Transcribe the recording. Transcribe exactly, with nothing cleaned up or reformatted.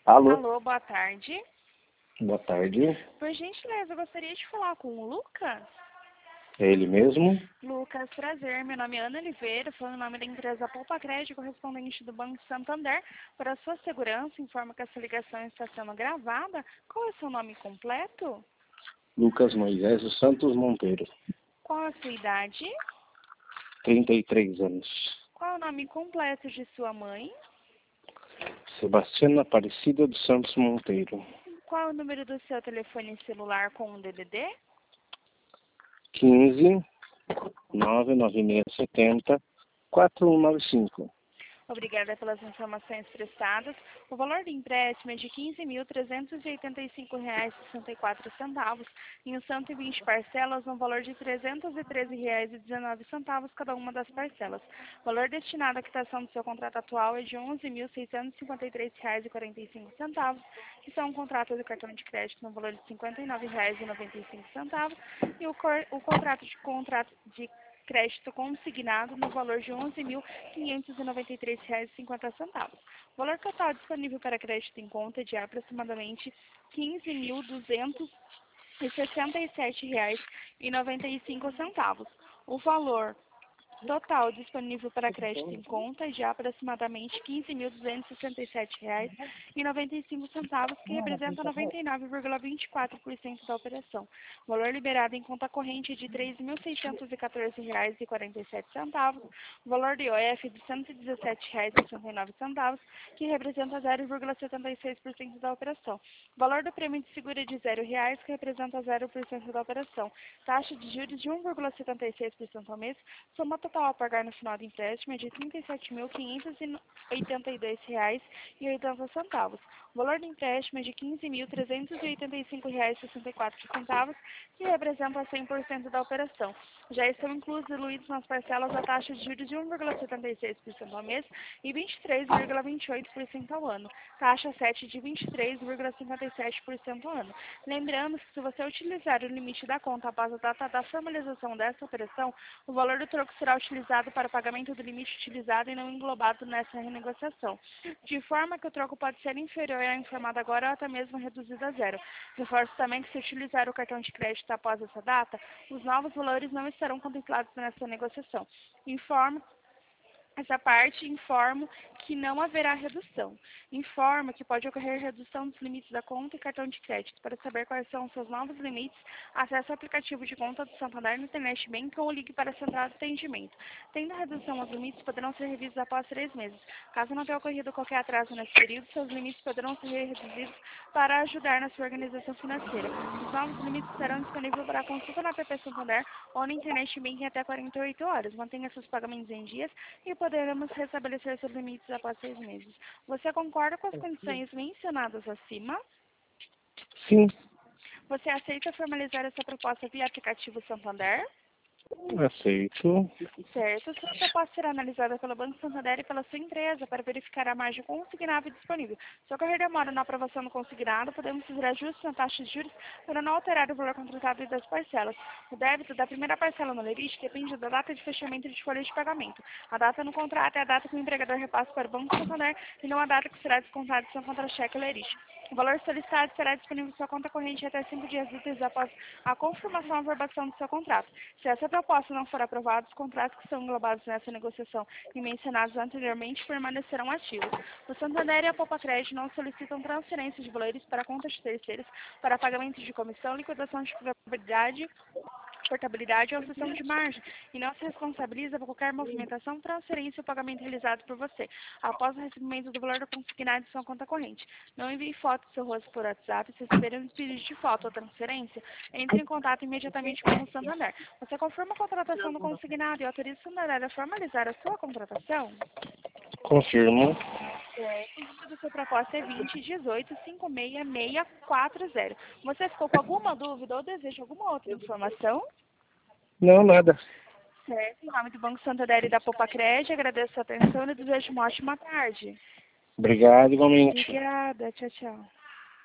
Alô, Alô, boa tarde. boa tarde. Por gentileza, eu gostaria de falar com o Lucas. É ele mesmo? Lucas, prazer. Meu nome é Ana Oliveira, sou em nome da empresa Poupa Crédito, correspondente do Banco Santander. Para a sua segurança, informo que essa ligação está sendo gravada. Qual é o seu nome completo? Lucas Moisés dos Santos Monteiro, Qual a sua idade? trinta e três anos. Qual é o nome completo de sua mãe? Sebastiana Aparecida dos Santos Monteiro, Qual é o número do seu telefone celular com o D D D? quinze, nove nove seis sete zero, quatro um nove cinco. Obrigada pelas informações prestadas. O valor do empréstimo é de quinze mil trezentos e oitenta e cinco reais e sessenta e quatro centavos, em cento e vinte parcelas, no valor de trezentos e treze reais e dezenove centavos cada uma das parcelas. O valor destinado à quitação do seu contrato atual é de onze mil seiscentos e cinquenta e três reais e quarenta e cinco centavos, que são um contrato de cartão de crédito no valor de cinquenta e nove reais e noventa e cinco centavos, e o, cor, o contrato de contrato de crédito consignado no valor de onze mil quinhentos e noventa e três reais e cinquenta centavos. O valor total disponível para crédito em conta é de aproximadamente quinze mil duzentos e sessenta e sete reais e noventa e cinco centavos. O valor total disponível para crédito em conta é de aproximadamente quinze mil duzentos e sessenta e sete reais e noventa e cinco centavos, que representa noventa e nove vírgula vinte e quatro por cento da operação. O valor liberado em conta corrente é de três mil seiscentos e quatorze reais e quarenta e sete centavos. O valor de I O F é de cento e dezessete reais e sessenta e nove centavos, que representa zero vírgula setenta e seis por cento da operação. O valor do prêmio de seguro é de zero reais, que representa zero por cento da operação. Taxa de juros de um vírgula setenta e seis por cento ao mês. Soma total a pagar no final do empréstimo é de trinta e sete mil quinhentos e oitenta e dois reais e oitenta centavos. O valor do empréstimo é de quinze mil trezentos e oitenta e cinco reais e sessenta e quatro centavos, que representa cem por cento da operação. Já estão inclusos diluídos nas parcelas a taxa de juros de um vírgula setenta e seis por cento ao mês e vinte e três vírgula vinte e oito por cento ao ano. Taxa sete de vinte e três vírgula cinquenta e sete por cento ao ano. Lembrando que se você utilizar o limite da conta após a data da formalização dessa operação, o valor do troco será utilizado para o pagamento do limite utilizado e não englobado nessa renegociação, de forma que o troco pode ser inferior ao informado agora ou até mesmo reduzido a zero. Reforço também que se utilizar o cartão de crédito após essa data, os novos valores não estarão contemplados nessa negociação. Informo Essa parte informo que não haverá redução. Informo que pode ocorrer redução dos limites da conta e cartão de crédito. Para saber quais são os seus novos limites, acesse o aplicativo de conta do Santander no Internet Bank ou ligue para a central de atendimento. Tendo a redução, os limites poderão ser revistos após três meses. Caso não tenha ocorrido qualquer atraso nesse período, seus limites poderão ser reduzidos para ajudar na sua organização financeira. Os novos limites serão disponíveis para consulta na app Santander ou na Internet Bank em até quarenta e oito horas. Mantenha seus pagamentos em dias e poderemos restabelecer seus limites após seis meses. Você concorda com as condições mencionadas acima? Sim, Você aceita formalizar essa proposta via aplicativo Santander? aceito. Certo. Sua proposta será analisada pelo Banco Santander e pela sua empresa para verificar a margem consignável disponível. Se ocorrer demora na aprovação do consignado, podemos fazer ajustes na taxa de juros para não alterar o valor contratado e das parcelas. O débito da primeira parcela no limite depende da data de fechamento de folha de pagamento. A data no contrato é a data que o empregador repassa para o Banco Santander e não a data que será descontado de seu contra-cheque ou lerite. O valor solicitado será disponível em sua conta corrente até cinco dias úteis após a confirmação e aprovação do seu contrato. Se essa proposta não for aprovada, os contratos que são englobados nessa negociação e mencionados anteriormente permanecerão ativos. O Santander e a Poupa Crédito não solicitam transferência de valores para contas de terceiros para pagamento de comissão, liquidação de probabilidade, portabilidade ou cessão de margem e não se responsabiliza por qualquer movimentação, transferência ou pagamento realizado por você após o recebimento do valor do consignado de sua conta corrente. Não envie foto do seu rosto por WhatsApp. Se receber um pedido de foto ou transferência, entre em contato imediatamente com o Santander. Você confirma a contratação do consignado e autoriza o Santander a formalizar a sua contratação? Confirmo. É, o número da sua proposta é vinte, dezoito, cinquenta e seis, seiscentos e quarenta. Você ficou com alguma dúvida ou deseja alguma outra informação? Não, nada. Certo. Em nome do Banco Santander e da Poupa Crédito, agradeço a atenção e desejo uma ótima tarde. Obrigado, igualmente. Obrigada. Tchau, tchau.